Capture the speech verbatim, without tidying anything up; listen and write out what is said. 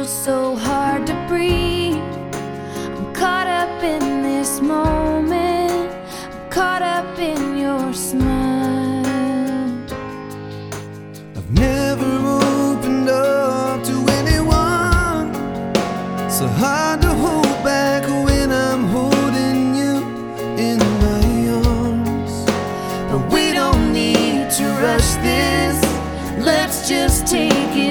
so hard to breathe. I'm caught up in this moment, I'm caught up in your smile. I've never opened up to anyone, so hard to hold back when I'm holding you in my arms. But we don't need to rush this, let's just take it